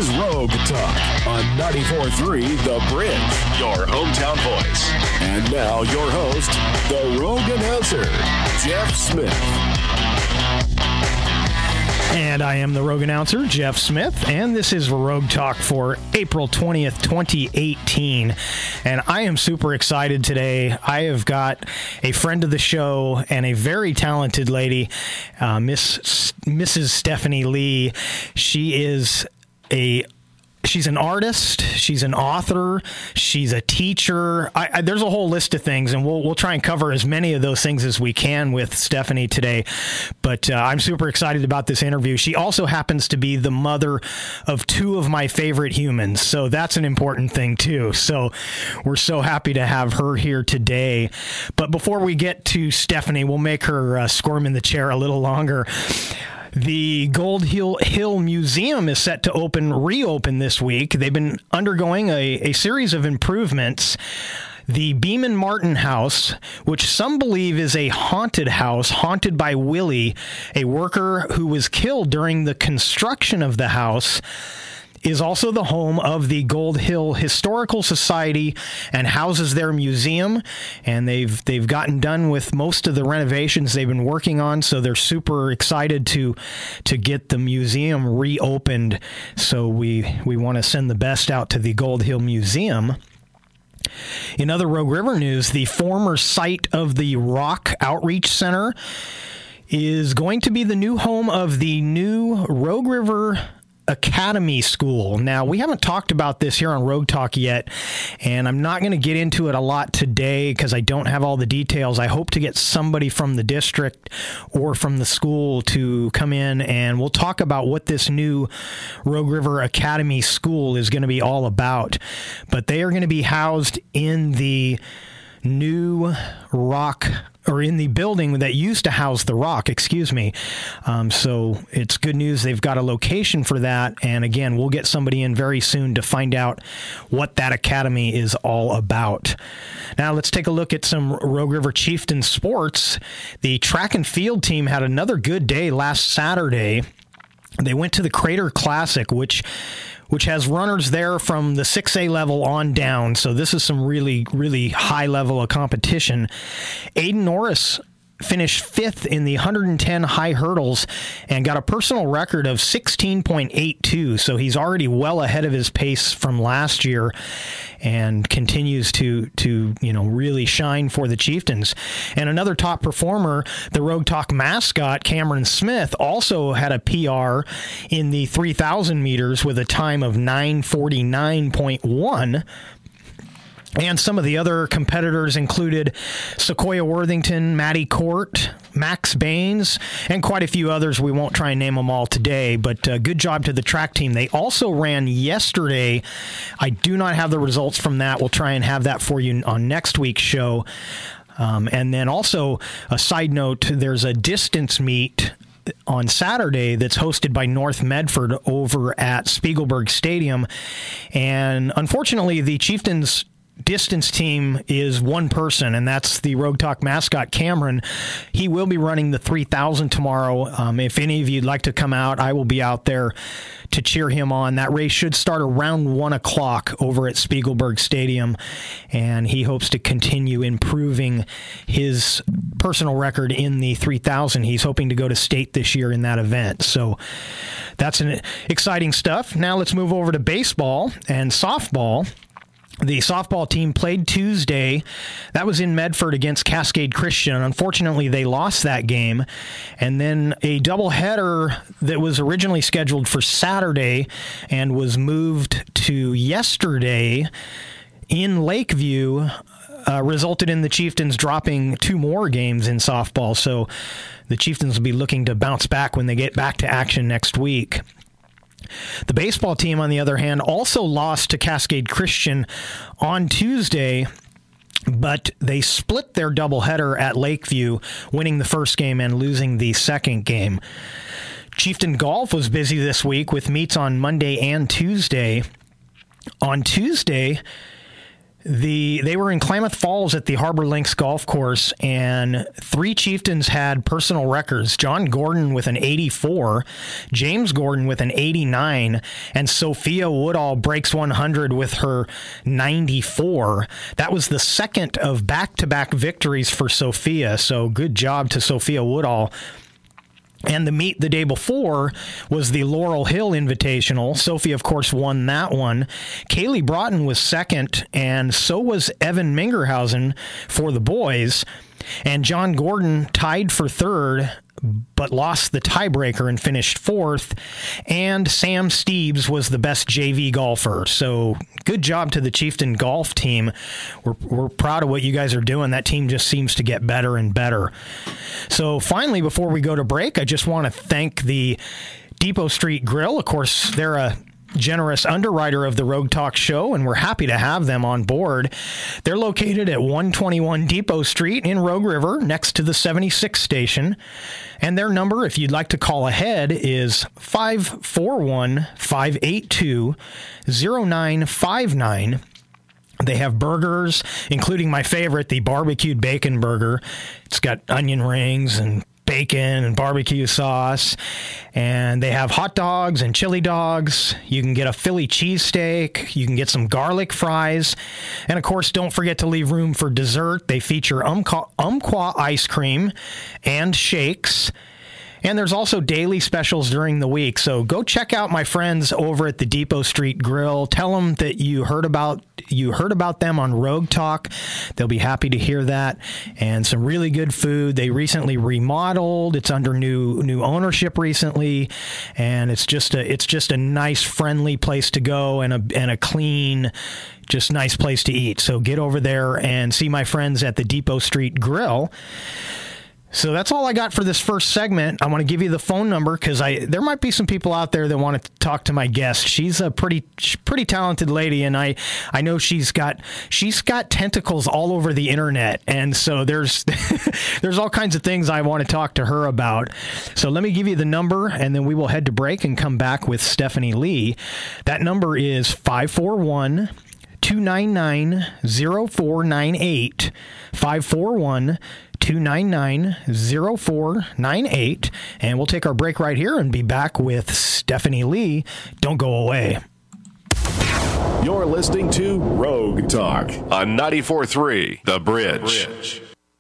is Rogue Talk on 94.3 The Bridge, your hometown voice. And now your host, the Rogue announcer, Jeff Smith. And I am the Rogue announcer, Jeff Smith, and this is Rogue Talk for April 20th, 2018. And I am super excited today. I have got a friend of the show and a very talented lady, Mrs. Stephanie Lee. She's an artist, she's an author, she's a teacher. There's a whole list of things, and we'll try and cover as many of those things as we can with Stephanie today. But I'm super excited about this interview. She also happens to be the mother of two of my favorite humans, so that's an important thing too. So we're so happy to have her here today. But before we get to Stephanie, we'll make her squirm in the chair a little longer. The Gold Hill Museum is set to reopen this week. They've been undergoing a series of improvements. The Beeman Martin House, which some believe is a haunted house, haunted by Willie, a worker who was killed during the construction of the house, is also the home of the Gold Hill Historical Society and houses their museum. And they've gotten done with most of the renovations they've been working on, so they're super excited to get the museum reopened. So we want to send the best out to the Gold Hill Museum. In other Rogue River news, the former site of the Rock Outreach Center is going to be the new home of the new Rogue River Academy School. Now, we haven't talked about this here on Rogue Talk yet, and I'm not going to get into it a lot today because I don't have all the details. I hope to get somebody from the district or from the school to come in, and we'll talk about what this new Rogue River Academy School is going to be all about. But they are going to be housed in the new Rock, or in the building that used to house the Rock, so it's good news. They've got a location for that. And again, we'll get somebody in very soon to find out what that academy is all about. Now let's take a look at some Rogue River Chieftain sports. The track and field team had another good day last Saturday. They went to the Crater Classic, which has runners there from the 6A level on down. So this is some really, really high level of competition. Aiden Norris finished fifth in the 110 high hurdles and got a personal record of 16.82. So he's already well ahead of his pace from last year and continues to really shine for the Chieftains. And another top performer, the Rogue Talk mascot, Cameron Smith, also had a PR in the 3,000 meters with a time of 9:49.1. And some of the other competitors included Sequoia Worthington, Maddie Court, Max Baines, and quite a few others. We won't try and name them all today, but good job to the track team. They also ran yesterday. I do not have the results from that. We'll try and have that for you on next week's show. And then also, a side note, there's a distance meet on Saturday that's hosted by North Medford over at Spiegelberg Stadium. And unfortunately, the Chieftains distance team is one person, and that's the Rogue Talk mascot, Cameron. He will be running the 3,000 tomorrow. If any of you'd like to come out, I will be out there to cheer him on. That race should start around 1 o'clock over at Spiegelberg Stadium, and he hopes to continue improving his personal record in the 3,000. He's hoping to go to state this year in that event. So that's an exciting stuff. Now let's move over to baseball and softball. The softball team played Tuesday. That was in Medford against Cascade Christian. Unfortunately, they lost that game. And then a doubleheader that was originally scheduled for Saturday and was moved to yesterday in Lakeview resulted in the Chieftains dropping two more games in softball. So the Chieftains will be looking to bounce back when they get back to action next week. The baseball team, on the other hand, also lost to Cascade Christian on Tuesday, but they split their doubleheader at Lakeview, winning the first game and losing the second game. Chieftain Golf was busy this week with meets on Monday and Tuesday. On Tuesday, They were in Klamath Falls at the Harbor Links Golf Course, and 3 Chieftains had personal records. John Gordon with an 84, James Gordon with an 89, and Sophia Woodall breaks 100 with her 94. That was the second of back-to-back victories for Sophia, so good job to Sophia Woodall. And the meet the day before was the Laurel Hill Invitational. Sophie, of course, won that one. Kaylee Broughton was second, and so was Evan Mingerhausen for the boys. And John Gordon tied for third, but lost the tiebreaker and finished fourth. And Sam Steeves was the best JV golfer. So good job to the Chieftain golf team. We're proud of what you guys are doing. That team just seems to get better and better. So finally, before we go to break, I just want to thank the Depot Street Grill. Of course, they're a generous underwriter of the Rogue Talk show, and we're happy to have them on board. They're located at 121 Depot Street in Rogue River, next to the 76 station. And their number, if you'd like to call ahead, is 541-582-0959. They have burgers, including my favorite, the barbecued bacon burger. It's got onion rings and bacon and barbecue sauce, and they have hot dogs and chili dogs. You can get a Philly cheesesteak. You can get some garlic fries, and of course, don't forget to leave room for dessert. They feature Umpqua ice cream and shakes. And there's also daily specials during the week. So go check out my friends over at the Depot Street Grill. Tell them that you heard about them on Rogue Talk. They'll be happy to hear that. And some really good food. They recently remodeled. It's under new ownership recently, and it's just a nice, friendly place to go, and a clean, just nice place to eat. So get over there and see my friends at the Depot Street Grill. So that's all I got for this first segment. I want to give you the phone number because there might be some people out there that want to talk to my guest. She's a pretty talented lady, and I know she's got tentacles all over the internet, and so there's all kinds of things I want to talk to her about. So let me give you the number, and then we will head to break and come back with Stephanie Lee. That number is 541-299-0498. 541-299-0498. And we'll take our break right here and be back with Stephanie Lee. Don't go away. You're listening to Rogue Talk on 94.3 The Bridge.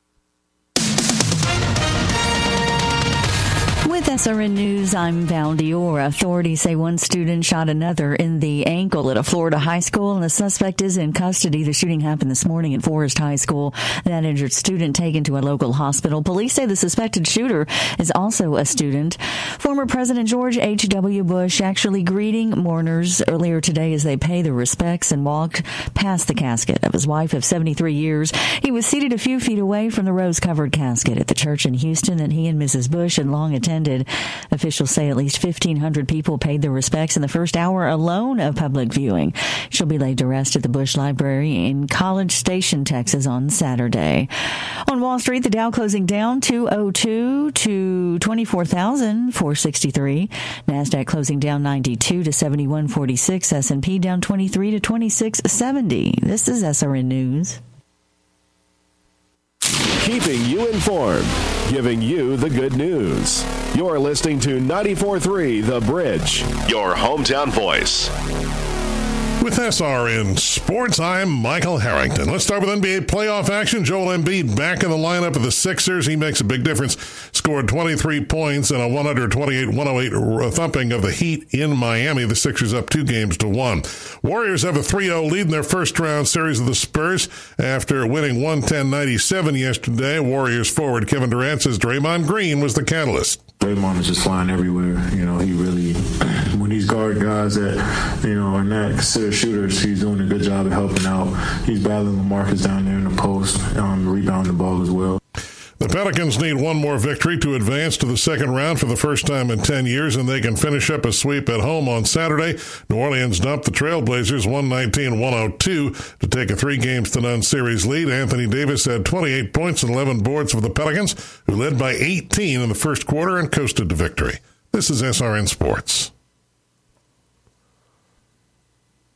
With SRN News, I'm Val Dior. Authorities say one student shot another in the ankle at a Florida high school, and the suspect is in custody. The shooting happened this morning at Forest High School. That injured student taken to a local hospital. Police say the suspected shooter is also a student. Former President George H.W. Bush actually greeting mourners earlier today as they pay their respects and walked past the casket of his wife of 73 years. He was seated a few feet away from the rose-covered casket at the church in Houston that he and Mrs. Bush had long attended. Officials say at least 1,500 people paid their respects in the first hour alone of public viewing. She'll be laid to rest at the Bush Library in College Station, Texas on Saturday. On Wall Street, the Dow closing down 202 to 24,463. NASDAQ closing down 92 to 7146. S&P down 23 to 2670. This is SRN News. Keeping you informed, giving you the good news. You're listening to 94.3 The Bridge, your hometown voice. With SRN Sports, I'm Michael Harrington. Let's start with NBA playoff action. Joel Embiid back in the lineup of the Sixers. He makes a big difference. Scored 23 points in a 128-108 thumping of the Heat in Miami. The Sixers up 2-1. Warriors have a 3-0 lead in their first-round series of the Spurs after winning 110-97 yesterday. Warriors forward Kevin Durant says Draymond Green was the catalyst. Draymond is just flying everywhere. You know, he really, when he's guarding guys that, you know, are not considered shooters, he's doing a good job of helping out. He's battling LaMarcus down there in the post, rebounding the ball as well. The Pelicans need one more victory to advance to the second round for the first time in 10 years, and they can finish up a sweep at home on Saturday. New Orleans dumped the Trailblazers 119-102 to take a 3-0 series lead. Anthony Davis had 28 points and 11 boards for the Pelicans, who led by 18 in the first quarter and coasted to victory. This is SRN Sports.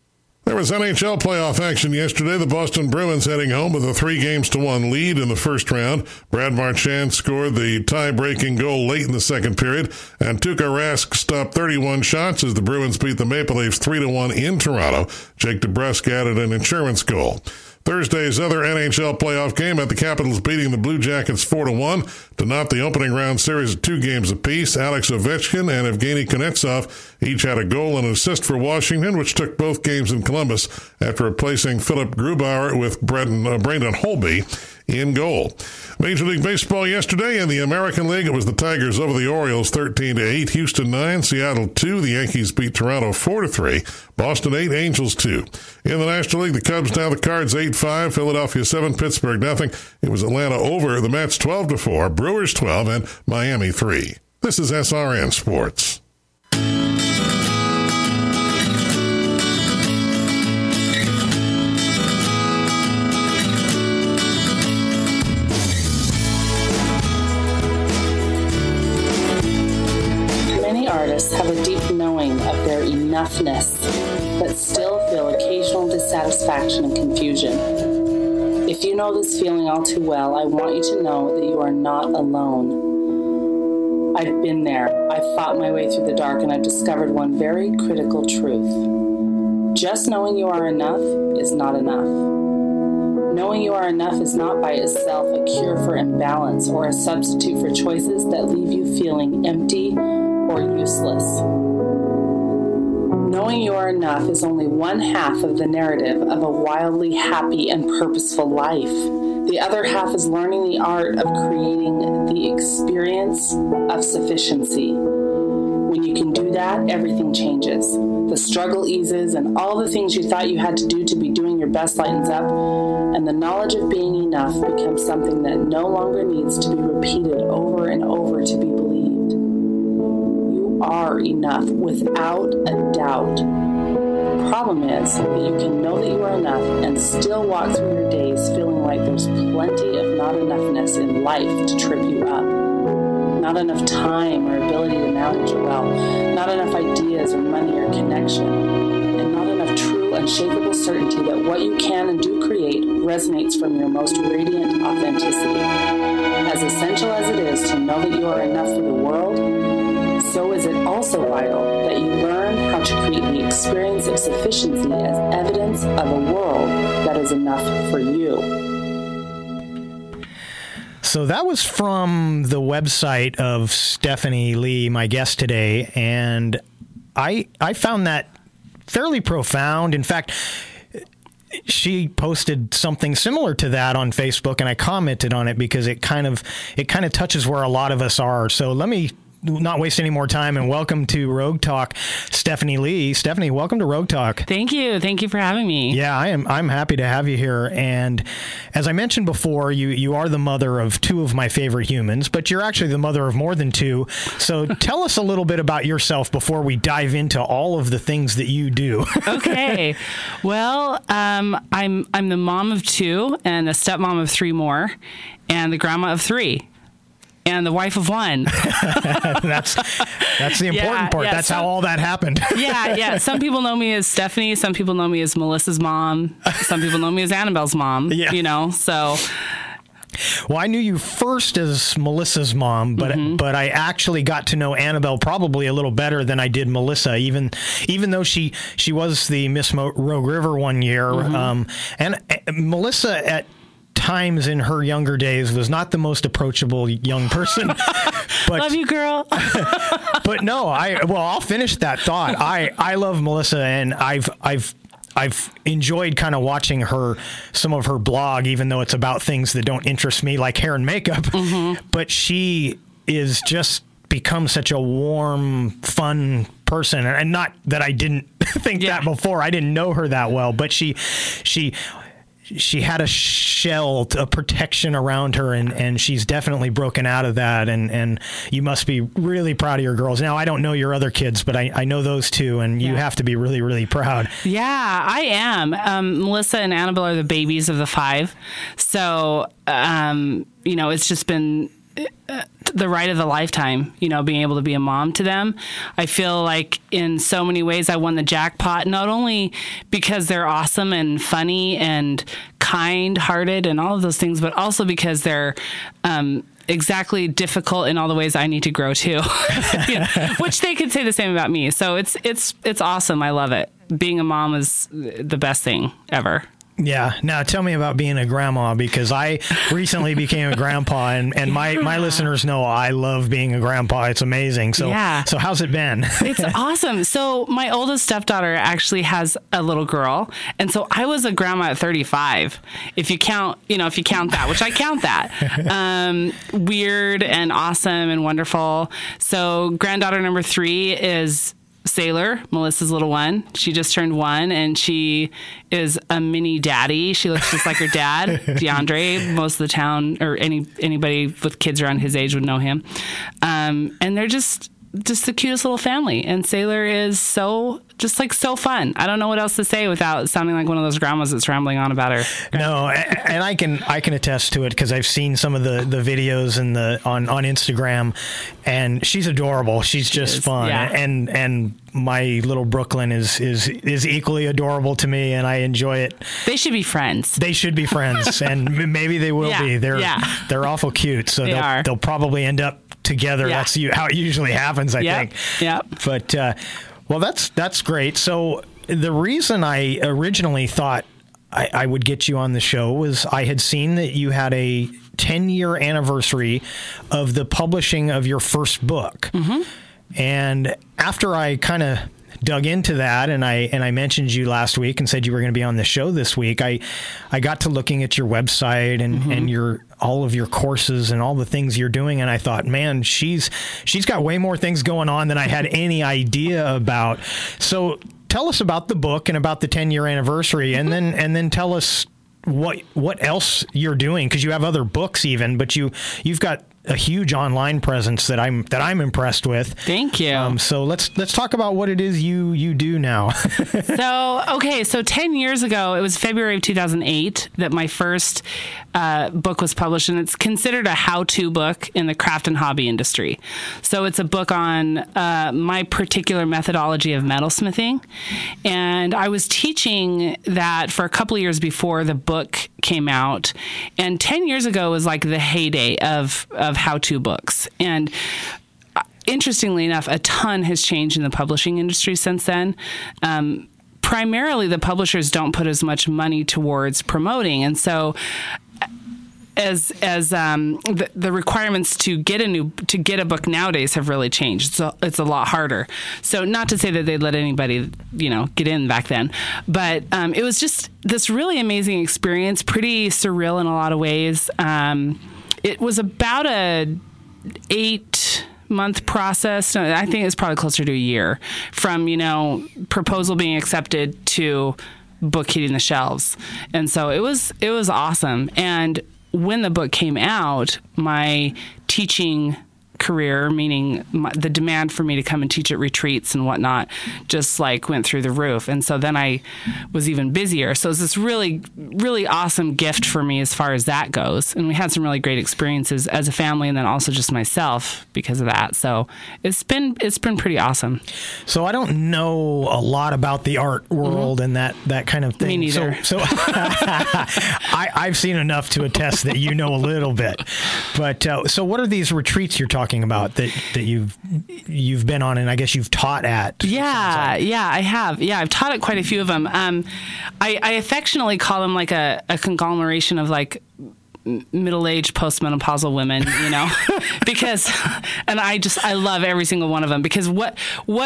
There was NHL playoff action yesterday. The Boston Bruins heading home with a 3-1 lead in the first round. Brad Marchand scored the tie-breaking goal late in the second period, and Tuukka Rask stopped 31 shots as the Bruins beat the Maple Leafs 3-1 in Toronto. Jake DeBrusk added an insurance goal. Thursday's other NHL playoff game had the Capitals beating the Blue Jackets 4-1 to knot the opening round series of 2 games apiece. Alex Ovechkin and Evgeny Kuznetsov each had a goal and an assist for Washington, which took both games in Columbus after replacing Philip Grubauer with Brandon Holtby in goal. Major League Baseball yesterday in the American League, it was the Tigers over the Orioles 13-8, Houston 9, Seattle 2. The Yankees beat Toronto 4-3, Boston 8, Angels 2. In the National League, the Cubs down the Cards 8-5, Philadelphia 7, Pittsburgh nothing. It was Atlanta over the Mets 12-4, Brewers 12, and Miami 3. This is SRN Sports. Have a deep knowing of their enoughness, but still feel occasional dissatisfaction and confusion. If you know this feeling all too well, I want you to know that you are not alone. I've been there. I've fought my way through the dark, and I've discovered one very critical truth. Just knowing you are enough is not enough. Knowing you are enough is not by itself a cure for imbalance or a substitute for choices that leave you feeling empty or useless. Knowing you are enough is only one half of the narrative of a wildly happy and purposeful life. The other half is learning the art of creating the experience of sufficiency. When you can do that, everything changes. The struggle eases, and all the things you thought you had to do to be doing your best lightens up, and the knowledge of being enough becomes something that no longer needs to be repeated over and over to be believed. Are enough without a doubt. The problem is that you can know that you are enough and still walk through your days feeling like there's plenty of not enoughness in life to trip you up. Not enough time or ability to manage well, not enough ideas or money or connection, and not enough true unshakable certainty that what you can and do create resonates from your most radiant authenticity. As essential as it is to know that you are enough for the world, so is it also vital that you learn how to create the experience of sufficiency as evidence of a world that is enough for you. So that was from the website of Stephanie Lee, my guest today, and I found that fairly profound. In fact, she posted something similar to that on Facebook, and I commented on it because it kind of touches where a lot of us are. So let me not waste any more time and welcome to Rogue Talk, Stephanie Lee. Stephanie, welcome to Rogue Talk. Thank you. Thank you for having me. Yeah, I'm happy to have you here. And as I mentioned before, you are the mother of 2 of my favorite humans, but you're actually the mother of more than 2. So tell us a little bit about yourself before we dive into all of the things that you do. Okay. Well, I'm the mom of 2 and the stepmom of 3 more and the grandma of 3. And the wife of 1. That's the important part. That's how all that happened. Yeah. Some people know me as Stephanie. Some people know me as Melissa's mom. Some people know me as Annabelle's mom. Yeah. You know, so. Well, I knew you first as Melissa's mom, but I actually got to know Annabelle probably a little better than I did Melissa, even though she was the Miss Rogue River one year. And Melissa at times in her younger days was not the most approachable young person. But, love you, girl. But no, I'll finish that thought. I love Melissa, and I've enjoyed kind of watching some of her blog, even though it's about things that don't interest me, like hair and makeup. But she is just become such a warm, fun person, and not that I didn't think that before. I didn't know her that well, but she had a shell, a protection around her, and she's definitely broken out of that, and you must be really proud of your girls. Now, I don't know your other kids, but I know those 2, and you have to be really, really proud. Yeah, I am. Melissa and Annabelle are the babies of the 5. So, it's just been just the ride of the lifetime, being able to be a mom to them. I feel like in so many ways I won the jackpot, not only because they're awesome and funny and kind-hearted and all of those things, but also because they're exactly difficult in all the ways I need to grow too, which they could say the same about me. So it's awesome. I love it. Being a mom is the best thing ever. Yeah. Now tell me about being a grandma, because I recently became a grandpa, and my listeners know I love being a grandpa. It's amazing. So how's it been? It's awesome. So my oldest stepdaughter actually has a little girl, and so I was a grandma at 35. If you count that, which I count that. Weird and awesome and wonderful. So granddaughter number 3 is Sailor, Melissa's little one. She just turned 1, and she is a mini daddy. She looks just like her dad, DeAndre. Most of the town, or anybody with kids around his age would know him. And they're just the cutest little family. And Sailor is so fun. I don't know what else to say without sounding like one of those grandmas that's rambling on about her. No, and I can attest to it, because I've seen some of the videos on Instagram, and she's adorable. She's just fun. Yeah. And my little Brooklyn is equally adorable to me, and I enjoy it. They should be friends. They should be friends, and maybe they will be. They're awful cute, so they'll probably end up together. Yeah. That's how it usually happens, I think. Yeah. But well, that's great. So the reason I originally thought I would get you on the show was I had seen that you had a 10-year anniversary of the publishing of your first book. Mm-hmm. And after I kind of dug into that, and I mentioned you last week and said you were going to be on the show this week, I got to looking at your website and all of your courses and all the things you're doing, and I thought, man, she's got way more things going on than I had any idea about. So tell us about the book and about the 10-year anniversary, and then tell us what else you're doing, because you have other books even, but you've got a huge online presence that I'm impressed with. Thank you. So let's talk about what it is you do now. So 10 years ago, it was February of 2008 that my first book was published, and it's considered a how-to book in the craft and hobby industry. So it's a book on my particular methodology of metalsmithing, and I was teaching that for a couple of years before the book came out, and 10 years ago was like the heyday of how-to books. And interestingly enough, a ton has changed in the publishing industry since then. Primarily, the publishers don't put as much money towards promoting, and so as the requirements to get a book nowadays have really changed. So it's a lot harder. So not to say that they'd let anybody, get in back then, but it was just this really amazing experience, pretty surreal in a lot of ways. It was about a 8-month process. I think it's probably closer to a year from, proposal being accepted to book hitting the shelves. And so it was awesome. And when the book came out, my teaching career, meaning the demand for me to come and teach at retreats and whatnot, just went through the roof. And so then I was even busier. So it was this really, really awesome gift for me as far as that goes. And we had some really great experiences as a family, and then also just myself because of that. So it's been pretty awesome. So I don't know a lot about the art world and that kind of thing. Me neither. So I've seen enough to attest that you know a little bit. But so what are these retreats you're talking about that you've been on, and I guess you've taught at? Yeah, I have. Yeah, I've taught at quite a few of them. I affectionately call them like a conglomeration of middle-aged postmenopausal women, because, and I love every single one of them, because what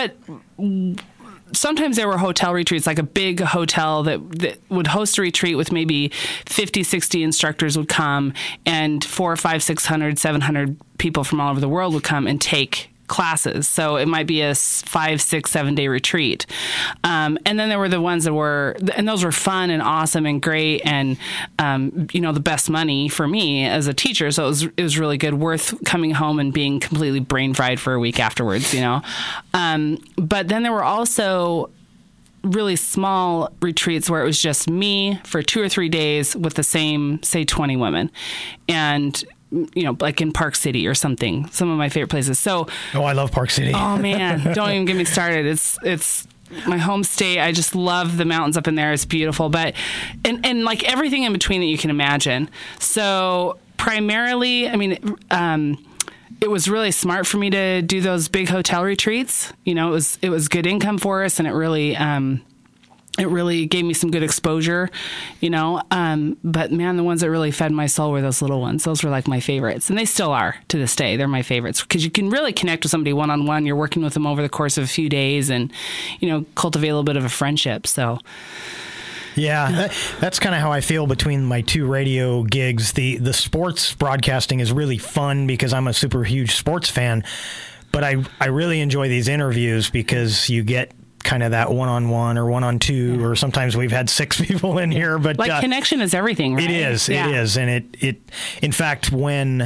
sometimes there were hotel retreats, like a big hotel that would host a retreat with maybe 50, 60 instructors would come, and 400, 500, 600, 700 people from all over the world would come and take classes. So it might be a 5, 6, 7 day retreat. And then there were the ones and those were fun and awesome and great and, the best money for me as a teacher. So it was really good, worth coming home and being completely brain fried for a week afterwards, But then there were also really small retreats where it was just me for 2 or 3 days with the same, say, 20 women. And like in Park City or something, some of my favorite places. So, I love Park City. Oh man, don't even get me started. It's my home state. I just love the mountains up in there. It's beautiful, but, and like everything in between that you can imagine. So primarily, I mean, it was really smart for me to do those big hotel retreats. It was good income for us, and it really gave me some good exposure, but man, the ones that really fed my soul were those little ones. Those were like my favorites, and they still are to this day. They're my favorites because you can really connect with somebody one-on-one. You're working with them over the course of a few days and, cultivate a little bit of a friendship. So. Yeah, that's kind of how I feel between my two radio gigs. The sports broadcasting is really fun because I'm a super huge sports fan, but I really enjoy these interviews because you get kind of that one-on-one or one-on-two, or sometimes we've had 6 people in here. But connection is everything, right? It is, and it. In fact, when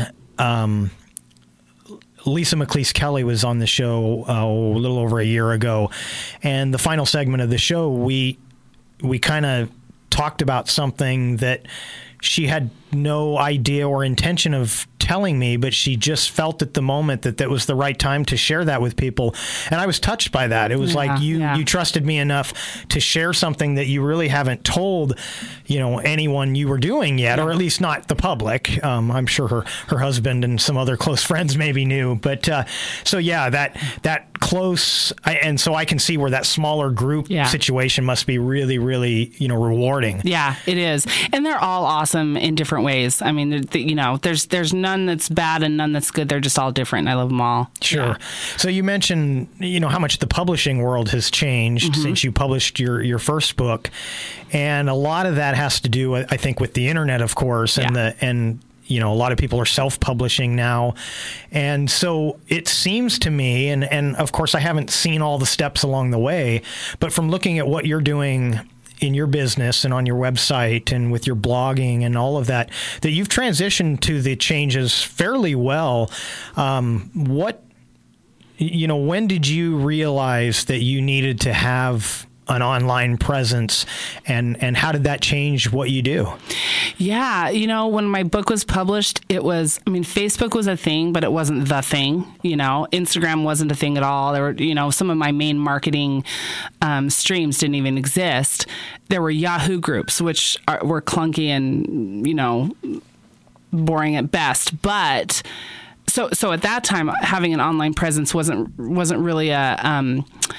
Lisa McLeese Kelly was on the show a little over a year ago, and the final segment of the show, we kind of talked about something that she had no idea or intention of telling me, but she just felt at the moment that was the right time to share that with people. And I was touched by that. It was like you trusted me enough to share something that you really haven't told, anyone you were doing yet, or at least not the public. I'm sure her husband and some other close friends maybe knew, but that close, and so I can see where that smaller group situation must be really, really, rewarding. Yeah, it is. And they're all awesome in different ways. I mean, there's none that's bad and none that's good. They're just all different. And I love them all. Sure. Yeah. So you mentioned, how much the publishing world has changed since you published your first book. And a lot of that has to do, I think, with the internet, of course, and a lot of people are self-publishing now. And so it seems to me, and of course I haven't seen all the steps along the way, but from looking at what you're doing in your business and on your website and with your blogging and all of that you've transitioned to the changes fairly well. When did you realize that you needed to have an online presence, and how did that change what you do? Yeah, when my book was published, Facebook was a thing, but it wasn't the thing. Instagram wasn't a thing at all. There were, some of my main marketing streams didn't even exist. There were Yahoo groups, which were clunky and, boring at best. But so at that time, having an online presence wasn't really a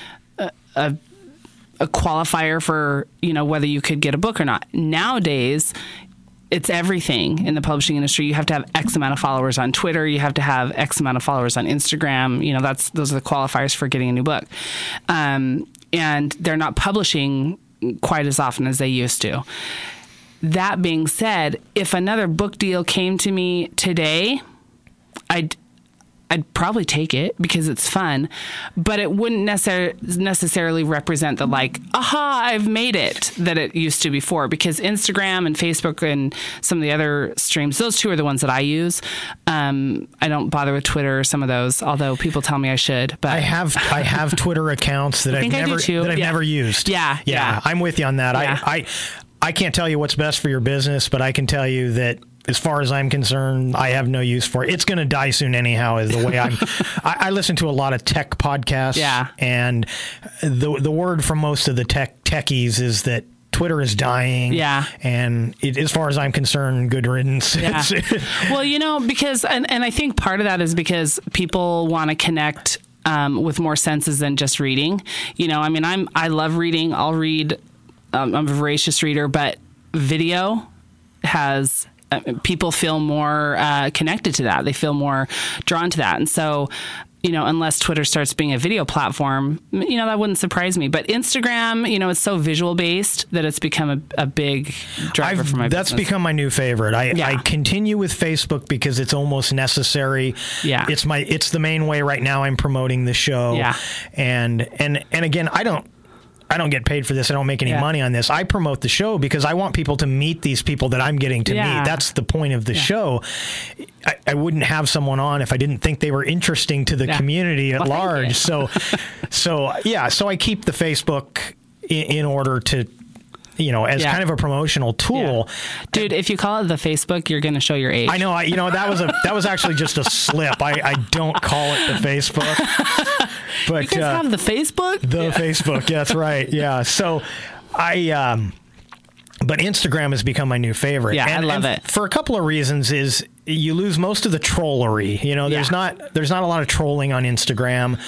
qualifier for, whether you could get a book or not. Nowadays, it's everything in the publishing industry. You have to have X amount of followers on Twitter. You have to have X amount of followers on Instagram. Those are the qualifiers for getting a new book. And they're not publishing quite as often as they used to. That being said, if another book deal came to me today, I'd probably take it because it's fun, but it wouldn't necessarily represent the I've made it that it used to before, because Instagram and Facebook and some of the other streams, those two are the ones that I use. I don't bother with Twitter or some of those, although people tell me I should. But I have Twitter accounts that I've never used. Yeah. I'm with you on that. Yeah. I can't tell you what's best for your business, but I can tell you that as far as I'm concerned, I have no use for it. It's going to die soon anyhow, is the way I listen to a lot of tech podcasts. Yeah. And the word from most of the techies is that Twitter is dying. Yeah. And as far as I'm concerned, good riddance. Yeah. Well, because, and I think part of that is because people want to connect with more senses than just reading. I love reading. I'll read. I'm a voracious reader, but video has... people feel more connected to that. They feel more drawn to that. And so, unless Twitter starts being a video platform, that wouldn't surprise me. But Instagram, it's so visual based that it's become a big driver for my business. That's become my new favorite. I continue with Facebook because it's almost necessary. Yeah. It's the main way right now I'm promoting the show. Yeah. And again, I don't get paid for this. I don't make any money on this. I promote the show because I want people to meet these people that I'm getting to meet. That's the point of the show. I wouldn't have someone on if I didn't think they were interesting to the community at large. So I keep the Facebook in order to as kind of a promotional tool. Yeah. Dude, if you call it the Facebook, you're going to show your age. I know. That was actually just a slip. I don't call it the Facebook. But you guys have the Facebook? Facebook. Yeah, that's right. Yeah. So but Instagram has become my new favorite. Yeah, I love it. For a couple of reasons is you lose most of the trollery. There's not a lot of trolling on Instagram.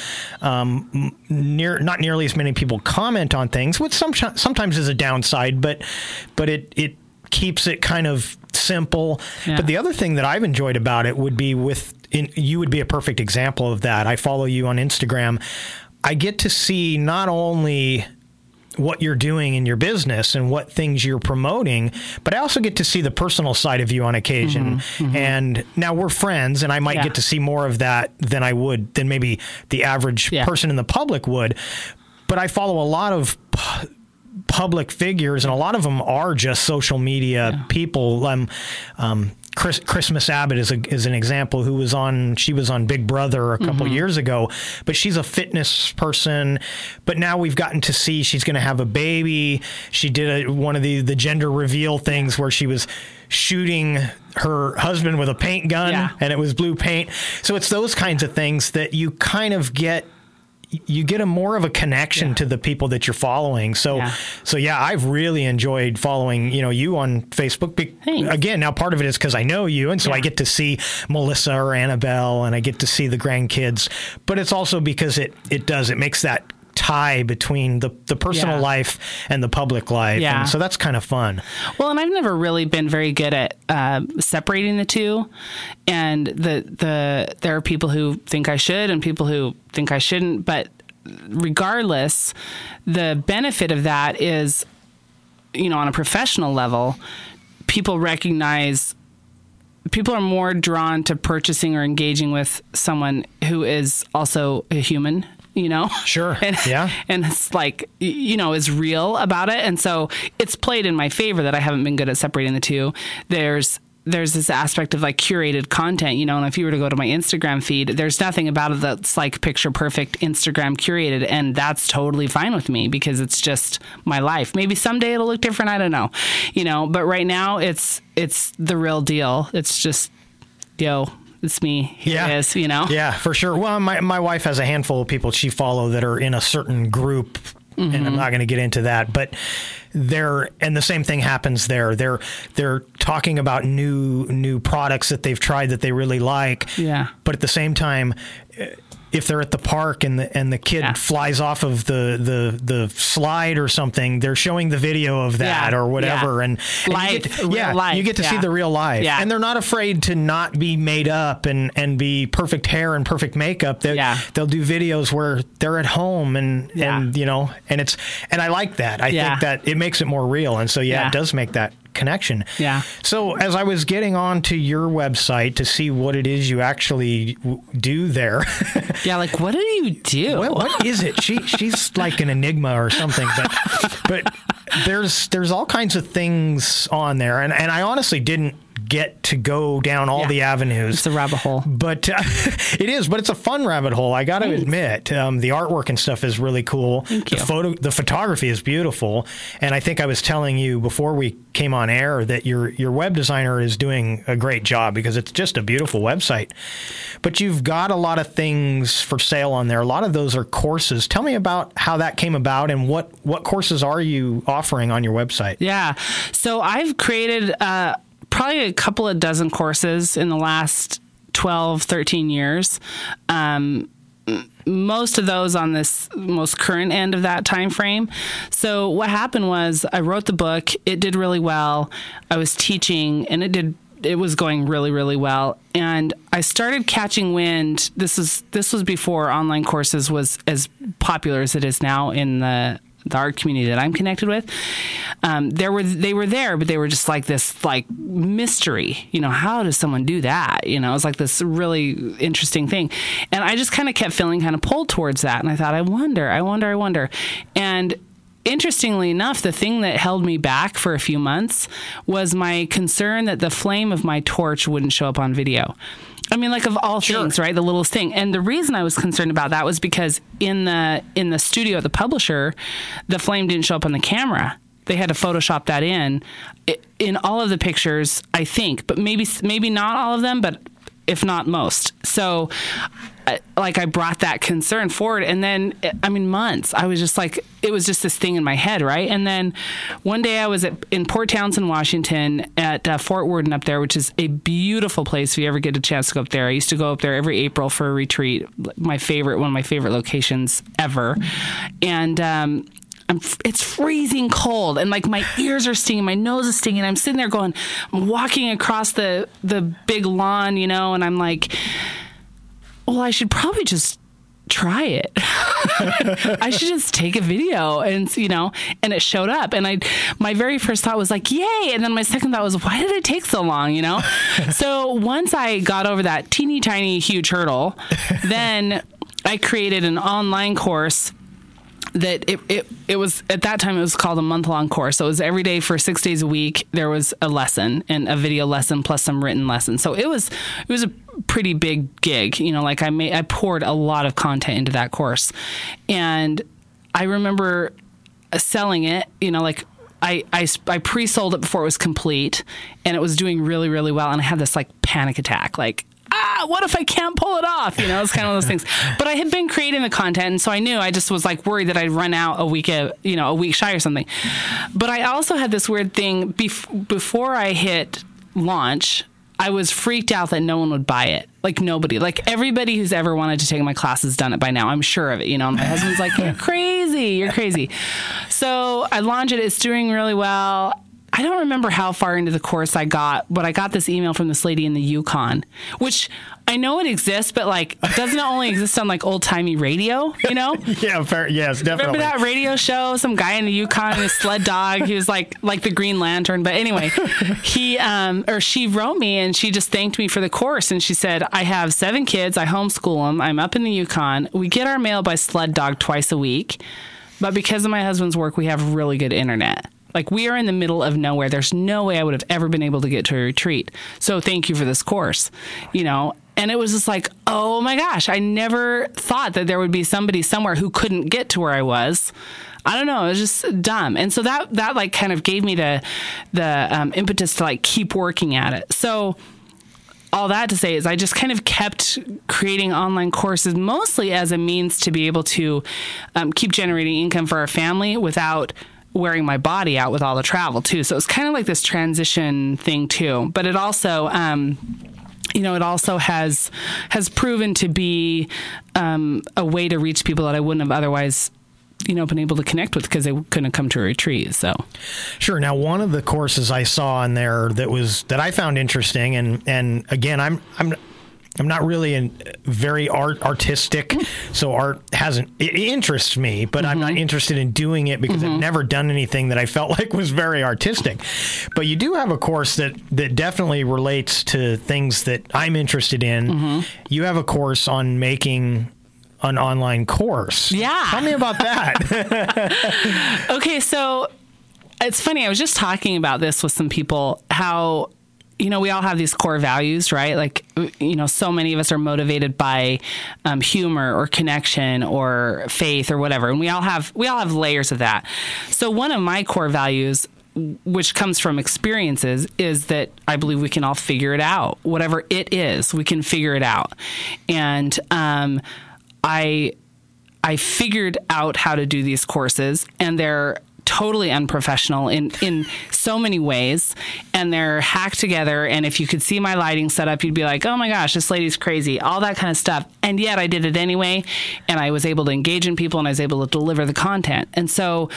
Not nearly as many people comment on things, which sometimes is a downside, but it keeps it kind of simple. Yeah. But the other thing that I've enjoyed about it would be you would be a perfect example of that. I follow you on Instagram. I get to see not only what you're doing in your business and what things you're promoting, but I also get to see the personal side of you on occasion. Mm-hmm. And now we're friends, and I might get to see more of that than maybe the average person in the public would. But I follow a lot of public figures, and a lot of them are just social media people. Christmas Abbott is an example she was on Big Brother a couple years ago, but she's a fitness person. But now we've gotten to see she's going to have a baby. She did one of the gender reveal things where she was shooting her husband with a paint gun and it was blue paint. So it's those kinds of things that you kind of get a more of a connection to the people that you're following. So I've really enjoyed following, you on Facebook. Thanks. Again, now part of it is because I know you, and so I get to see Melissa or Annabelle, and I get to see the grandkids. But it's also because it makes that tie between the personal life and the public life. Yeah. And so that's kind of fun. Well, and I've never really been very good at separating the two. And there are people who think I should and people who think I shouldn't. But regardless, the benefit of that is, on a professional level, people are more drawn to purchasing or engaging with someone who is also a human. Sure. And it's like, is real about it. And so it's played in my favor that I haven't been good at separating the two. There's this aspect of like curated content, and if you were to go to my Instagram feed, there's nothing about it that's like picture perfect Instagram curated. And that's totally fine with me because it's just my life. Maybe someday it'll look different. I don't know, but right now it's the real deal. It's just, it's me. Here it is, Yeah, for sure. Well, my wife has a handful of people she follows that are in a certain group, and I'm not going to get into that, but and the same thing happens there. They're talking about new products that they've tried that they really like. Yeah. But at the same time, if they're at the park and the kid flies off of the slide or something, they're showing the video of that or whatever. And you get to see the real life. Yeah. And they're not afraid to not be made up and be perfect hair and perfect makeup. They'll do videos where they're at home and I like that. I think that it makes it more real. And so, it does make that connection. Yeah. So as I was getting onto your website to see what it is you actually do there. Like what do you do? What is it? She's like an enigma or something. But there's all kinds of things on there, and I honestly didn't get to go down all the avenues. It's a rabbit hole. But it is, but it's a fun rabbit hole, I got to admit. The artwork and stuff is really cool. Thank you. The photography is beautiful. And I think I was telling you before we came on air that your web designer is doing a great job because it's just a beautiful website. But you've got a lot of things for sale on there. A lot of those are courses. Tell me about how that came about and what courses are you offering on your website? Yeah. So I've created probably a couple of dozen courses in the last 12, 13 years. Most of those on this most current end of that time frame. So what happened was I wrote the book. It did really well. I was teaching, and it was going really, really well. And I started catching wind. This was before online courses was as popular as it is now in the art community that I'm connected with. They were there, but they were just like this mystery. How does someone do that? It was like this really interesting thing. And I just kind of kept feeling kind of pulled towards that. And I thought, I wonder. And interestingly enough, the thing that held me back for a few months was my concern that the flame of my torch wouldn't show up on video. I mean, like of all things, right? The littlest thing. And the reason I was concerned about that was because in the studio at the publisher, the flame didn't show up on the camera. they had to Photoshop that in all of the pictures, I think, but maybe not all of them, but if not most. So I brought that concern forward, and then, months, I was just like, it was just this thing in my head, right? And then one day I was in Port Townsend, Washington, at Fort Worden up there, which is a beautiful place if you ever get a chance to go up there. I used to go up there every April for a retreat, one of my favorite locations ever. And it's freezing cold, and like my ears are stinging, my nose is stinging. I'm sitting there I'm walking across the big lawn, and I'm like, well, I should probably just try it. I should just take a video, and it showed up. And my very first thought was like, yay. And then my second thought was, why did it take so long? So once I got over that teeny tiny huge hurdle, then I created an online course that it was, at that time, it was called a month-long course. So it was every day for 6 days a week. There was a lesson, and a video lesson plus some written lessons. So it was a pretty big gig. I poured a lot of content into that course. And I remember selling it, I pre-sold it before it was complete, and it was doing really, really well. And I had this panic attack, what if I can't pull it off? It's kind of those things. But I had been creating the content, and so I knew, I just was worried that I'd run out a week shy or something. But I also had this weird thing before I hit launch. I was freaked out that no one would buy it. Nobody. Everybody who's ever wanted to take my class has done it by now. I'm sure of it. My husband's like, you're crazy. So I launched it. It's doing really well. I don't remember how far into the course I got, but I got this email from this lady in the Yukon, which I know it exists, but doesn't it only exist on old timey radio, Yeah, fair. Yes, definitely. Remember that radio show? Some guy in the Yukon and his sled dog. He was like the Green Lantern. But anyway, she wrote me, and she just thanked me for the course. And she said, I have 7 kids. I homeschool them. I'm up in the Yukon. We get our mail by sled dog twice a week. But because of my husband's work, we have really good internet. We are in the middle of nowhere. There's no way I would have ever been able to get to a retreat. So thank you for this course, And it was just oh my gosh, I never thought that there would be somebody somewhere who couldn't get to where I was. I don't know. It was just dumb. And so that kind of gave me the impetus to keep working at it. So all that to say is I just kind of kept creating online courses, mostly as a means to be able to keep generating income for our family without wearing my body out with all the travel too. So it's kind of this transition thing too. But it also, it also has proven to be a way to reach people that I wouldn't have otherwise, been able to connect with because they couldn't come to a retreat. So, sure. Now, one of the courses I saw in there that I found interesting, and again, I'm not really very artistic, so art it interests me, but I'm not interested in doing it because I've never done anything that I felt like was very artistic. But you do have a course that definitely relates to things that I'm interested in. You have a course on making an online course. Yeah. Tell me about that. Okay, so it's funny. I was just talking about this with some people, how we all have these core values, right? So many of us are motivated by humor or connection or faith or whatever. And we all have layers of that. So one of my core values, which comes from experiences, is that I believe we can all figure it out. Whatever it is, we can figure it out. And I figured out how to do these courses, and they're totally unprofessional in so many ways, and they're hacked together. And if you could see my lighting setup, you'd be like, oh my gosh, this lady's crazy, all that kind of stuff. And yet I did it anyway, and I was able to engage in people, and I was able to deliver the content. And so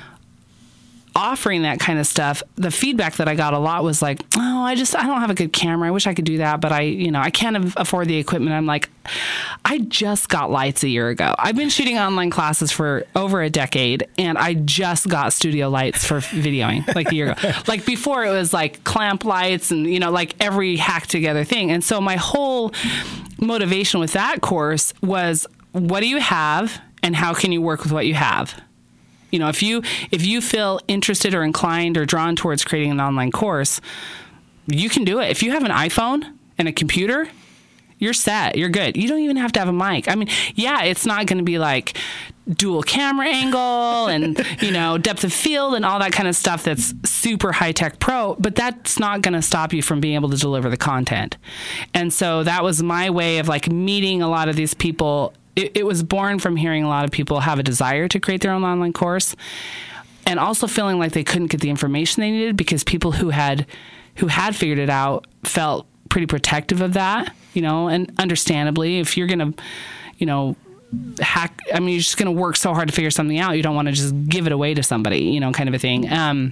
offering that kind of stuff, the feedback that I got a lot was I don't have a good camera. I wish I could do that, but I can't afford the equipment. I'm like, I just got lights a year ago. I've been shooting online classes for over a decade, and I just got studio lights for videoing a year ago. Before, it was clamp lights and, every hack together thing. And so my whole motivation with that course was, what do you have and how can you work with what you have? If you feel interested or inclined or drawn towards creating an online course, you can do it. If you have an iPhone and a computer, You're set. You're good. You don't even have to have a mic. I mean, yeah, it's not going to be like dual camera angle and, depth of field and all that kind of stuff that's super high-tech pro, but that's not going to stop you from being able to deliver the content. And so that was my way of like meeting a lot of these people. It was born from hearing a lot of people have a desire to create their own online course, and also feeling like they couldn't get the information they needed because people who had figured it out felt pretty protective of that, and understandably, if you're going to, hack, I mean, you're just going to work so hard to figure something out. You don't want to just give it away to somebody, kind of a thing.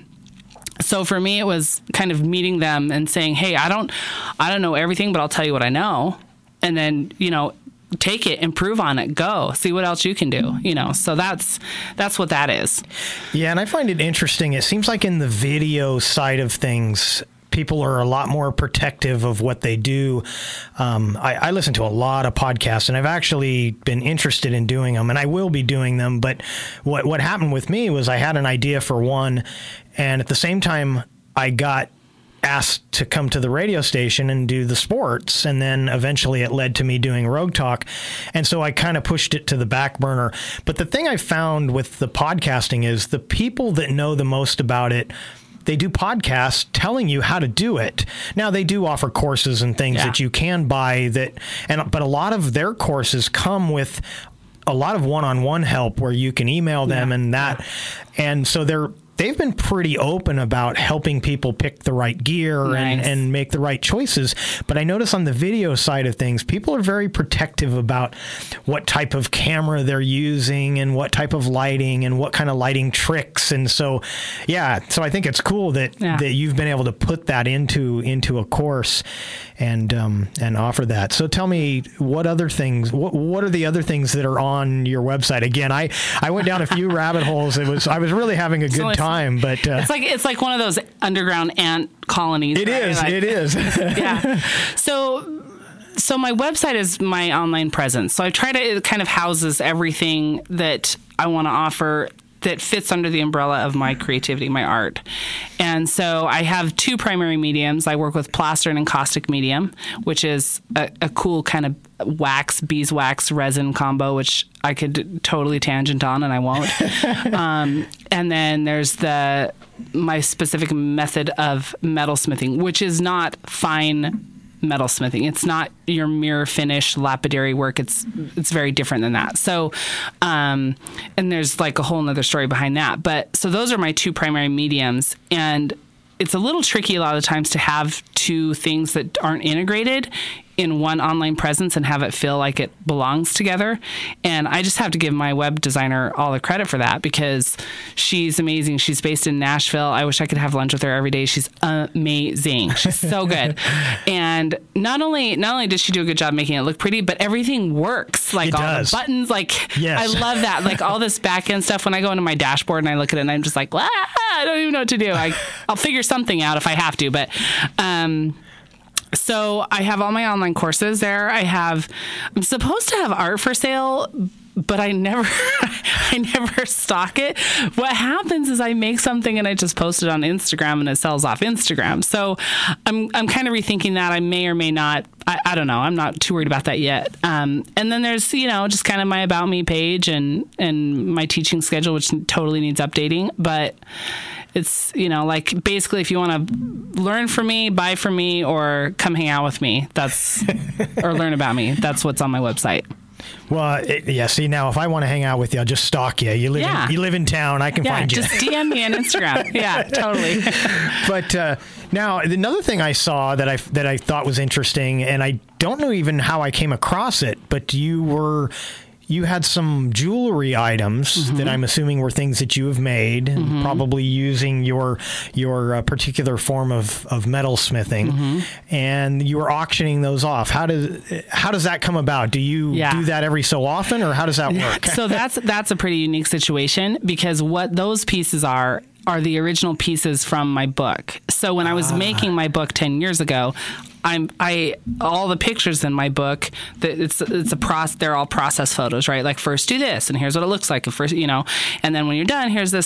So for me, it was kind of meeting them and saying, hey, I don't know everything, but I'll tell you what I know. And then, take it, improve on it, go see what else you can do, so that's what that is. Yeah. And I find it interesting. It seems like in the video side of things, people are a lot more protective of what they do. I listen to a lot of podcasts, and I've actually been interested in doing them, and I will be doing them. But what happened with me was I had an idea for one, and at the same time, I got asked to come to the radio station and do the sports. And then eventually it led to me doing Rogue Talk. And so I kind of pushed it to the back burner. But the thing I found with the podcasting is the people that know the most about it, they do podcasts telling you how to do it. Now, they do offer courses and things that you can buy but a lot of their courses come with a lot of one-on-one help where you can email them and that. Yeah. And so they've been pretty open about helping people pick the right gear and make the right choices. But I notice on the video side of things, people are very protective about what type of camera they're using and what type of lighting and what kind of lighting tricks. And so, so I think it's cool that you've been able to put that into a course and offer that. So tell me, what other things, what are the other things that are on your website? Again, I went down a few rabbit holes. I was really having a good time, but it's like one of those underground ant colonies. It is. Yeah. So my website is my online presence. So I try to, it kind of houses everything that I want to offer that fits under the umbrella of my creativity, my art. And so I have two primary mediums. I work with plaster and encaustic medium, which is a cool kind of beeswax resin combo, which I could totally tangent on, and I won't. And then there's my specific method of metal smithing, which is not fine metal smithing. It's not your mirror finish lapidary work. It's very different than that. So, and there's like a whole nother story behind that. But so those are my two primary mediums, and it's a little tricky a lot of times to have two things that aren't integrated in one online presence and have it feel like it belongs together. And I just have to give my web designer all the credit for that, because she's amazing. She's based in Nashville. I wish I could have lunch with her every day. She's amazing. She's so good. And not only does she do a good job making it look pretty, but everything works. Like all the buttons, yes. I love that. Like all this back end stuff. When I go into my dashboard and I look at it and I'm just like, I don't even know what to do. I'll figure something out if I have to. But, so I have all my online courses there. I'm supposed to have art for sale, but I never stock it. What happens is I make something and I just post it on Instagram and it sells off Instagram. So I'm kind of rethinking that. I may or may not. I don't know. I'm not too worried about that yet. And then there's, just kind of my About Me page and my teaching schedule, which totally needs updating. But it's, like basically if you want to learn from me, buy from me, or come hang out with me, or learn about me, that's what's on my website. Well, see, now if I want to hang out with you, I'll just stalk you. You live in town. I can find you. Just DM me on Instagram. Yeah, totally. But now, another thing I saw that I thought was interesting, and I don't know even how I came across it, but you had some jewelry items that I'm assuming were things that you have made, probably using your particular form of metal smithing, and you were auctioning those off. How does that come about? Do you do that every so often, or how does that work? So that's a pretty unique situation, because what those pieces are the original pieces from my book. So when I was making my book 10 years ago, all the pictures in my book, they're all process photos, right? Like, first do this, and here's what it looks like. First, and then when you're done, here's this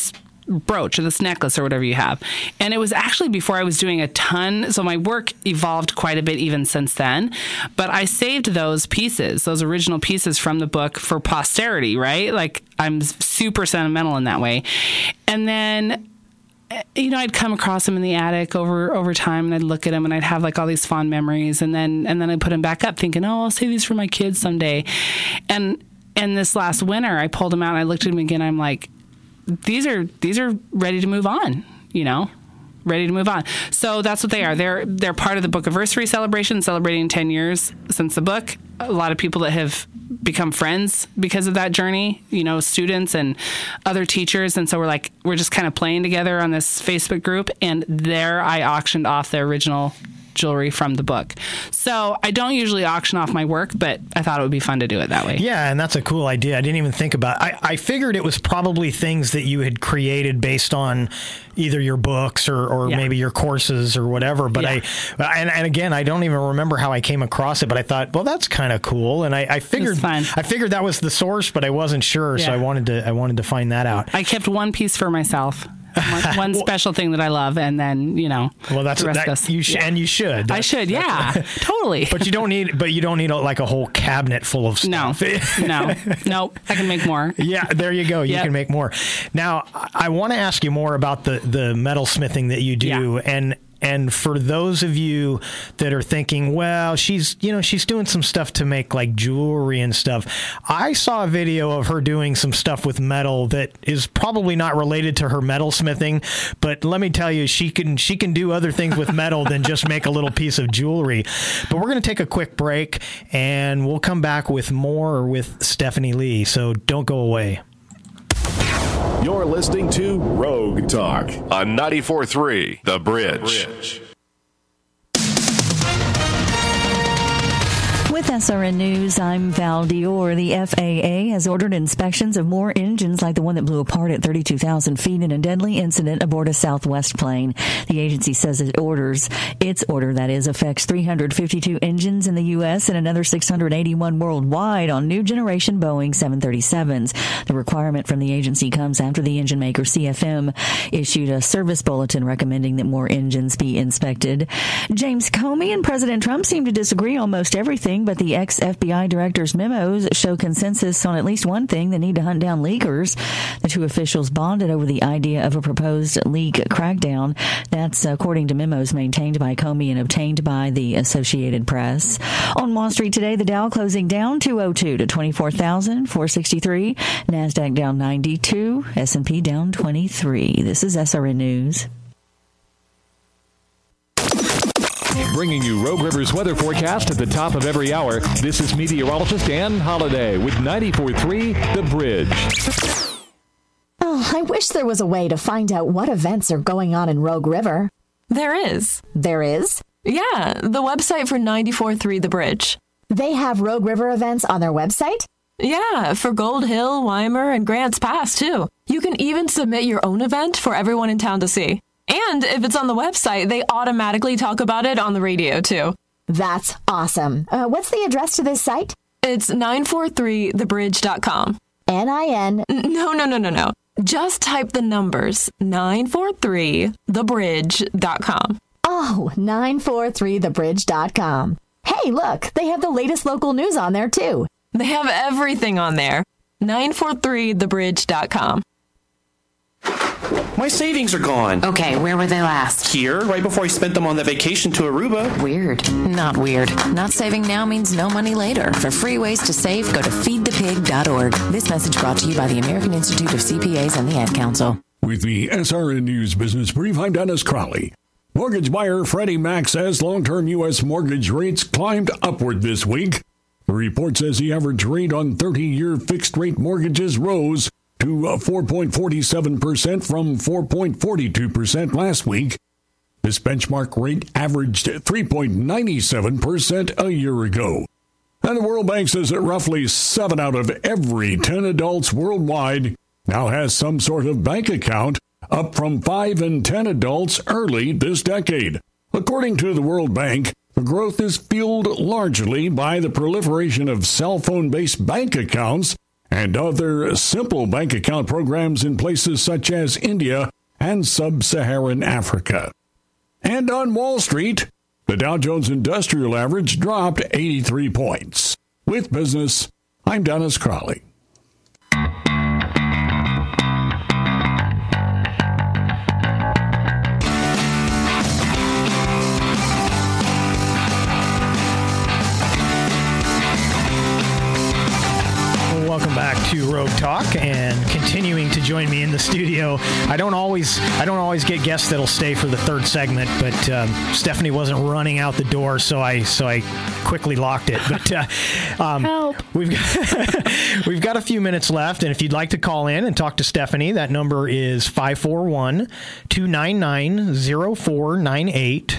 brooch or this necklace or whatever you have. And it was actually before I was doing a ton. So my work evolved quite a bit even since then. But I saved those pieces, those original pieces from the book for posterity, right? Like I'm super sentimental in that way. And then, you know, I'd come across them in the attic over time, and I'd look at them, and I'd have like all these fond memories, and then I'd put them back up, thinking, "Oh, I'll save these for my kids someday." And this last winter, I pulled them out, and I looked at them again. I'm like, these are ready to move on, you know, ready to move on. So that's what they are. They're part of the Bookiversary celebration, celebrating 10 years since the book. A lot of people that have become friends because of that journey, you know, students and other teachers. And so we're just kind of playing together on this Facebook group. And there I auctioned off the original jewelry from the book. So I don't usually auction off my work, but I thought it would be fun to do it that way. Yeah, and that's a cool idea. I didn't even think about it. I figured it was probably things that you had created based on either your books or maybe your courses or whatever. But and again, I don't even remember how I came across it, but I thought, well, that's kind of cool. And I figured that was the source, but I wasn't sure. So I wanted to find that out. I kept one piece for myself. One special thing that I love, and then, you know, well, that's the rest you should. And you should. I should, totally. But you don't need like a whole cabinet full of stuff. No. I can make more. Yeah, there you go. You can make more. Now, I want to ask you more about the metalsmithing that you do, and for those of you that are thinking, well, she's doing some stuff to make like jewelry and stuff. I saw a video of her doing some stuff with metal that is probably not related to her metalsmithing, but let me tell you, she can do other things with metal than just make a little piece of jewelry. But we're going to take a quick break, and we'll come back with more with Stephanie Lee. So don't go away. You're listening to Rogue Talk on 94.3 The Bridge. With SRN News, I'm Val Dior. The FAA has ordered inspections of more engines like the one that blew apart at 32,000 feet in a deadly incident aboard a Southwest plane. The agency says its order affects 352 engines in the U.S. and another 681 worldwide on new generation Boeing 737s. The requirement from the agency comes after the engine maker CFM issued a service bulletin recommending that more engines be inspected. James Comey and President Trump seem to disagree on most everything, but the ex-FBI director's memos show consensus on at least one thing: the need to hunt down leakers. The two officials bonded over the idea of a proposed leak crackdown. That's according to memos maintained by Comey and obtained by the Associated Press. On Wall Street today, the Dow closing down 202 to 24,463. NASDAQ down 92. S&P down 23. This is SRN News. Bringing you Rogue River's weather forecast at the top of every hour. This is meteorologist Ann Holliday with 94.3 The Bridge. Oh, I wish there was a way to find out what events are going on in Rogue River. There is. There is? Yeah, the website for 94.3 The Bridge. They have Rogue River events on their website? Yeah, for Gold Hill, Weimer, and Grants Pass, too. You can even submit your own event for everyone in town to see. And if it's on the website, they automatically talk about it on the radio, too. That's awesome. What's the address to this site? It's 943thebridge.com. N-I-N... No. Just type the numbers 943thebridge.com. Oh, 943thebridge.com. Hey, look, they have the latest local news on there, too. They have everything on there. 943thebridge.com. My savings are gone. Okay, where were they last? Here, right before I spent them on that vacation to Aruba. Weird. Not weird. Not saving now means no money later. For free ways to save, go to feedthepig.org. This message brought to you by the American Institute of CPAs and the Ad Council. With the SRN News Business Brief, I'm Dennis Crowley. Mortgage buyer Freddie Mac says long-term U.S. mortgage rates climbed upward this week. The report says the average rate on 30-year fixed-rate mortgages rose to 4.47% from 4.42% last week. This benchmark rate averaged 3.97% a year ago. And the World Bank says that roughly 7 out of every 10 adults worldwide now has some sort of bank account, up from 5 in 10 adults early this decade. According to the World Bank, the growth is fueled largely by the proliferation of cell phone-based bank accounts and other simple bank account programs in places such as India and sub-Saharan Africa. And on Wall Street, the Dow Jones Industrial Average dropped 83 points. With business, I'm Dennis Crowley. Welcome back to Rogue Talk, and continuing to join me in the studio. I don't always get guests that'll stay for the third segment, but Stephanie wasn't running out the door, so I quickly locked it. But help. We've got a few minutes left, and if you'd like to call in and talk to Stephanie, that number is 541-299-0498,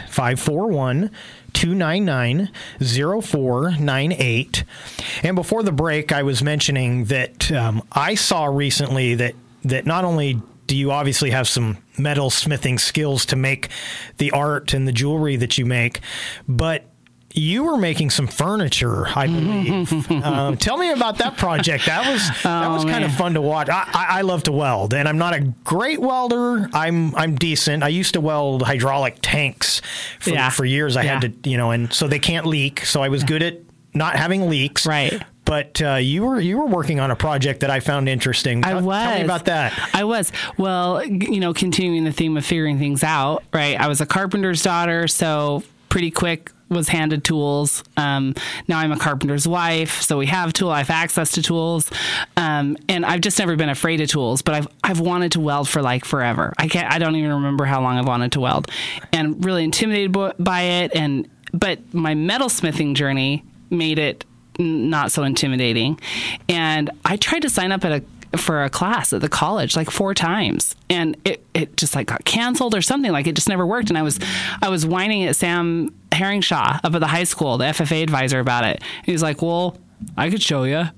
541-299-0498. And before the break, I was mentioning that I saw recently that not only do you obviously have some metal smithing skills to make the art and the jewelry that you make, but you were making some furniture, I believe. Tell me about that project. That was kind of fun to watch. I love to weld, and I'm not a great welder. I'm decent. I used to weld hydraulic tanks for years. I had to, and so they can't leak. So I was good at not having leaks. Right. But you were working on a project that I found interesting. Tell me about that. I was. Well, continuing the theme of figuring things out, right? I was a carpenter's daughter, so pretty quick was handed tools. Now I'm a carpenter's wife, so I have access to tools. And I've just never been afraid of tools, but I've wanted to weld for like forever. I don't even remember how long I've wanted to weld, and really intimidated by it. But my metalsmithing journey made it not so intimidating. And I tried to sign up for a class at the college like 4 times, and it just like got canceled or something. Like it just never worked. And I was whining at Sam Herringshaw up at the high school, the FFA advisor, about it. He was like, well, I could show you,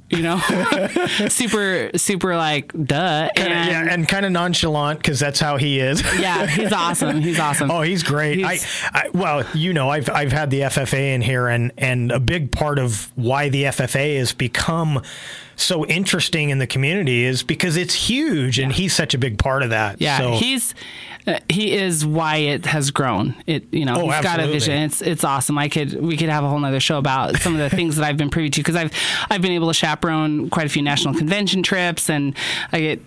super like, duh. And kind of nonchalant, because that's how he is. Yeah, he's awesome. Oh, he's great. I've had the FFA in here, and a big part of why the FFA has become so interesting in the community is because it's huge, and he's such a big part of that. Yeah, so. He is why it has grown. He's got a vision. It's awesome. We could have a whole nother show about some of the things that I've been privy to, because I've been able to chaperone quite a few national convention trips, and I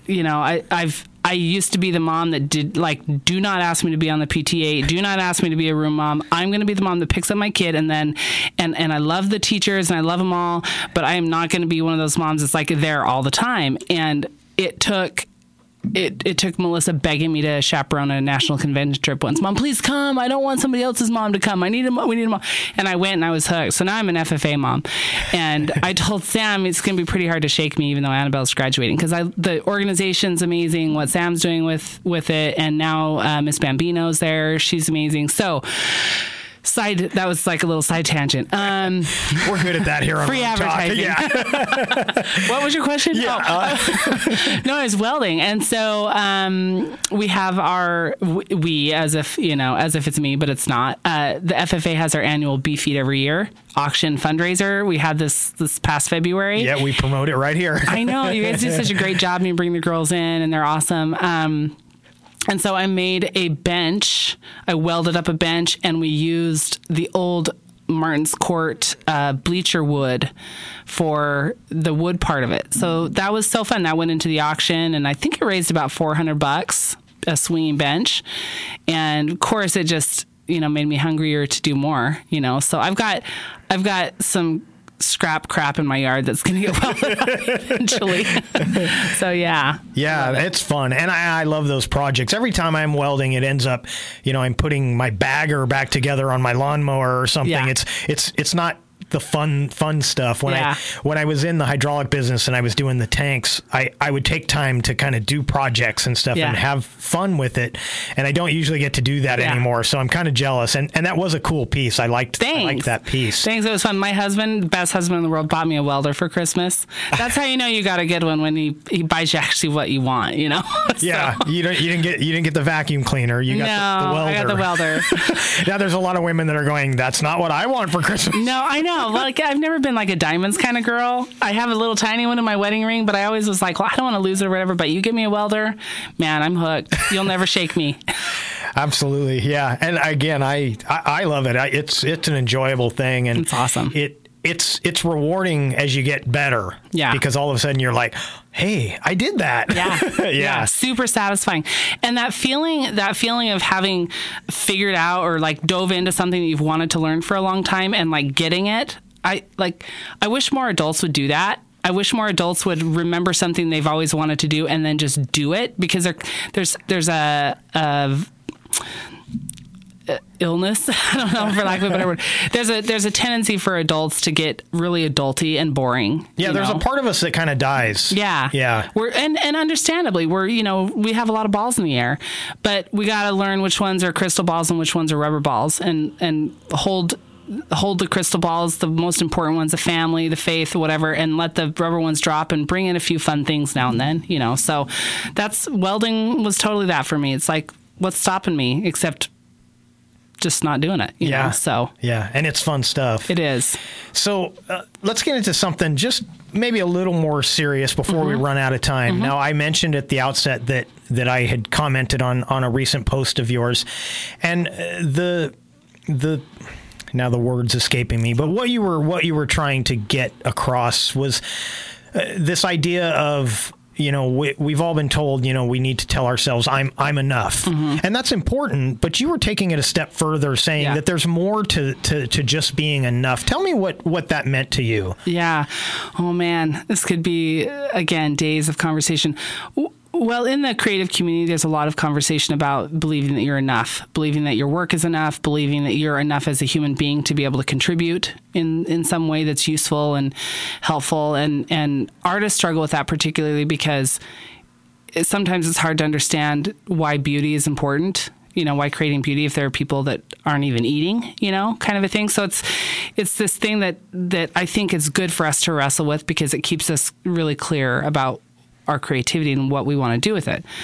used to be the mom that did, like, do not ask me to be on the PTA. Do not ask me to be a room mom. I'm going to be the mom that picks up my kid, and I love the teachers and I love them all, but I am not going to be one of those moms that's like there all the time. And it took Melissa begging me to chaperone a national convention trip once. Mom, please come. I don't want somebody else's mom to come. We need a mom. And I went, and I was hooked. So now I'm an FFA mom. And I told Sam it's going to be pretty hard to shake me, even though Annabelle's graduating, because the organization's amazing, what Sam's doing with it. And now Miss Bambino's there. She's amazing. So that was like a little side tangent. We're good at that here on free advertising. Yeah. What was your question? Yeah. No, it was welding. And so we have as if it's me, but it's not. The FFA has our annual Beefeat every year auction fundraiser. We had this past February. Yeah, we promote it right here. I know. You guys do such a great job. You bring the girls in, and they're awesome. And so I made a bench. I welded up a bench, and we used the old Martin's Court bleacher wood for the wood part of it. So that was so fun. That went into the auction, and I think it raised about $400, a swinging bench. And of course, it just made me hungrier to do more. So I've got some scrap crap in my yard that's going to get welded up eventually. So yeah, it's fun, and I love those projects. Every time I'm welding, it ends up, I'm putting my bagger back together on my lawnmower or something. Yeah. It's not the fun stuff. When I was in the hydraulic business and I was doing the tanks, I would take time to kind of do projects and stuff and have fun with it. And I don't usually get to do that anymore. So I'm kind of jealous. And that was a cool piece. I liked that piece. Thanks. It was fun. My husband, the best husband in the world, bought me a welder for Christmas. That's how you know you got a good one, when he buys you actually what you want, So. Yeah. You didn't get the vacuum cleaner. You got the welder. I got the welder. Now there's a lot of women that are going, that's not what I want for Christmas. No, I know. know. Like, I've never been like a diamonds kind of girl. I have a little tiny one in my wedding ring, but I always was like, well, I don't want to lose it or whatever. But you give me a welder, man, I'm hooked. You'll never shake me. Absolutely. Yeah. And again, I love it. It's an enjoyable thing. And it's awesome. It's rewarding as you get better. Yeah. Because all of a sudden you're like, hey, I did that. Yeah. Yeah. Super satisfying. And that feeling of having figured out or like dove into something that you've wanted to learn for a long time and like getting it. I wish more adults would do that. I wish more adults would remember something they've always wanted to do and then just do it, because there's a illness. I don't know, for lack of a better word. There's a tendency for adults to get really adulty and boring. Yeah, there's a part of us that kind of dies. Yeah. Yeah. And understandably, we have a lot of balls in the air, but we got to learn which ones are crystal balls and which ones are rubber balls, and hold the crystal balls, the most important ones, the family, the faith, whatever, and let the rubber ones drop and bring in a few fun things now and then, So welding was totally that for me. It's like, what's stopping me except just not doing it, you know? So yeah, and it's fun stuff. It is. So let's get into something just maybe a little more serious before we run out of time. Now, I mentioned at the outset that I had commented on a recent post of yours, and the now the word's escaping me, but what you were trying to get across was this idea of, we've all been told, we need to tell ourselves, I'm enough. And that's important, but you were taking it a step further, saying that there's more to just being enough. Tell me what that meant to you. Yeah. Oh man, this could be, again, days of conversation. Well, in the creative community, there's a lot of conversation about believing that you're enough, believing that your work is enough, believing that you're enough as a human being to be able to contribute in some way that's useful and helpful. And artists struggle with that particularly because sometimes it's hard to understand why beauty is important. Why creating beauty if there are people that aren't even eating, kind of a thing. So it's this thing that I think is good for us to wrestle with, because it keeps us really clear about our creativity and what we want to do with it.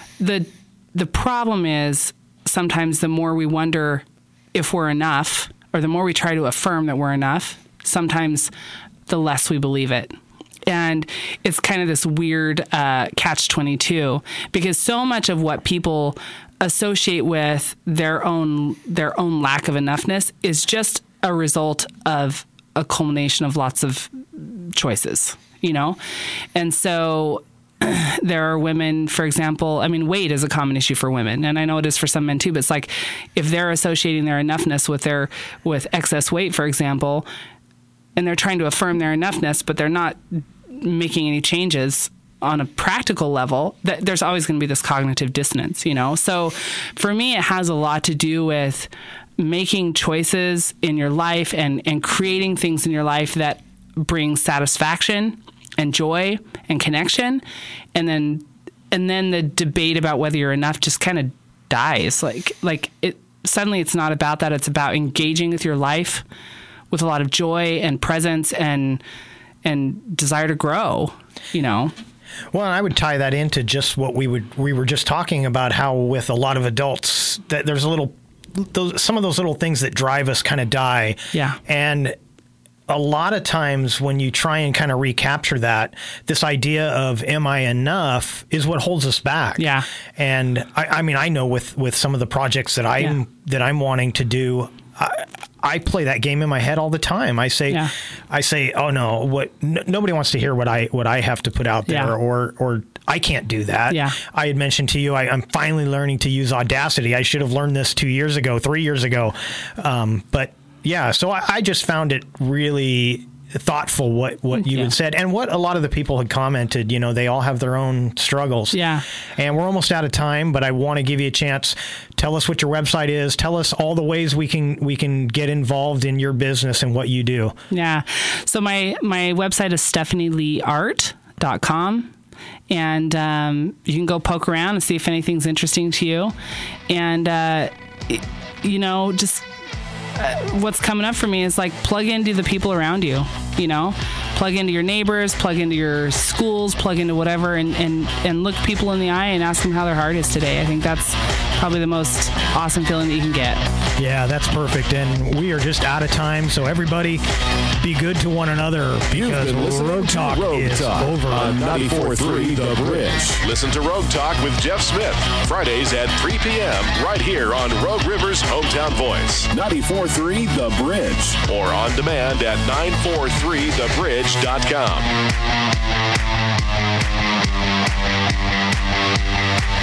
The problem is sometimes the more we wonder if we're enough, or the more we try to affirm that we're enough, sometimes the less we believe it. And it's kind of this weird catch-22, because so much of what people associate with their own lack of enoughness is just a result of a culmination of lots of choices, And so there are women, for example, weight is a common issue for women, and I know it is for some men too, but it's like if they're associating their enoughness with excess weight, for example, and they're trying to affirm their enoughness, but they're not making any changes on a practical level, there's always going to be this cognitive dissonance, So for me, it has a lot to do with making choices in your life and creating things in your life that bring satisfaction and joy and connection, and then the debate about whether you're enough just kind of dies. Like it suddenly, it's not about that. It's about engaging with your life with a lot of joy and presence and desire to grow. Well, I would tie that into just what we were just talking about, how with a lot of adults that there's some of those little things that drive us kind of die. Yeah, and a lot of times when you try and kind of recapture that, this idea of am I enough is what holds us back. Yeah. And I know with some of the projects that I'm wanting to do, I play that game in my head all the time. I say, oh no, nobody wants to hear what I have to put out there, or I can't do that. Yeah. I had mentioned to you, I'm finally learning to use Audacity. I should have learned this 2 years ago, 3 years ago. But yeah, so I just found it really thoughtful what you had said, and what a lot of the people had commented. They all have their own struggles. Yeah. And we're almost out of time, but I want to give you a chance. Tell us what your website is. Tell us all the ways we can get involved in your business and what you do. Yeah. So my website is stephanieleeart.com. And you can go poke around and see if anything's interesting to you. And, just what's coming up for me is like plug into the people around you, plug into your neighbors, plug into your schools, plug into whatever, and look people in the eye and ask them how their heart is today. I think that's probably the most awesome feeling that you can get. Yeah, that's perfect. And we are just out of time, so everybody be good to one another because Rogue Talk is over. On 94.3 The Bridge. Listen to Rogue Talk with Jeff Smith, Fridays at 3 p.m. right here on Rogue River's Hometown Voice. 94.3 The Bridge. Or on demand at 943thebridge.com.